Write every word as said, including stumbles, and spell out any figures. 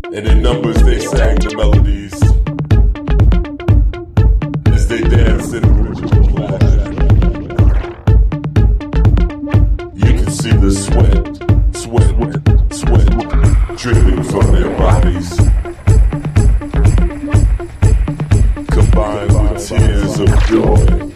And in numbers they sang the melodies as they danced in a ritual clash. You can see the sweat, sweat, sweat dripping from their bodies, combined with tears of joy.